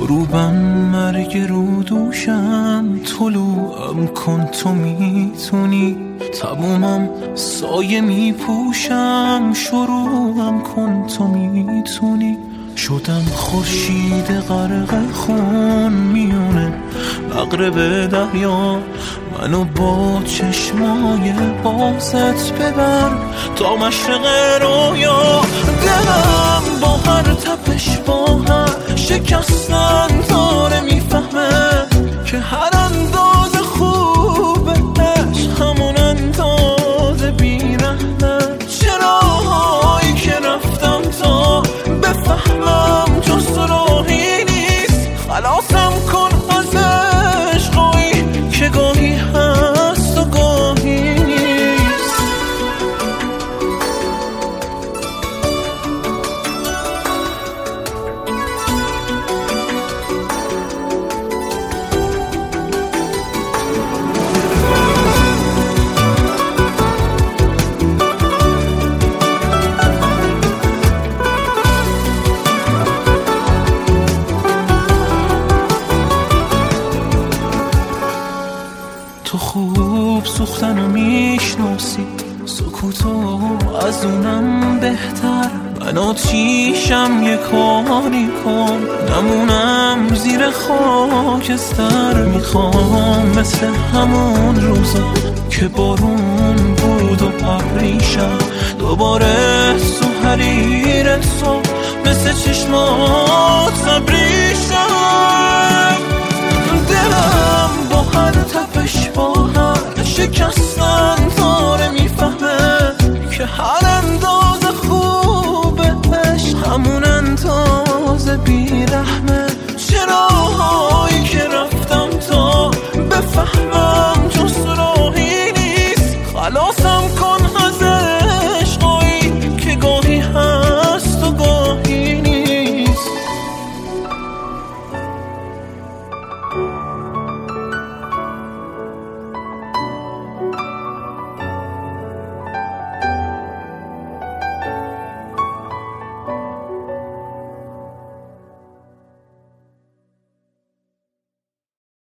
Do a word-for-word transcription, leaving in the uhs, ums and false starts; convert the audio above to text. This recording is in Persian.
غروبم مرگ رو دوشم، طلوعم کن تو میتونی، تمومم سایه میپوشم، شروعم کن تو میتونی. شدم خورشید غرق خون میونه مغرب دریا، منو با چشمای بازت ببر تا مشرق رویا. دلم با هر تپش با هر شکستن داره میفهمه که هر انداز خوبش همون انداز بیرحمه. چراهایی که رفتم تا بفهمم جز راهی نیست، خلاصم کن از عشقایی که گاهی هست و گاهی نیست. تو خوب سوختنو میشناسی، سکوتو از اونم بهتر. من آتیشم یه کاری کن نمونم زیر خاکستر. میخوام مثل همون روزا که بارون بود و پریشم دوباره تو حریر تو مثل چشمات ابریشم. دلم با هر تپش با هر شکستن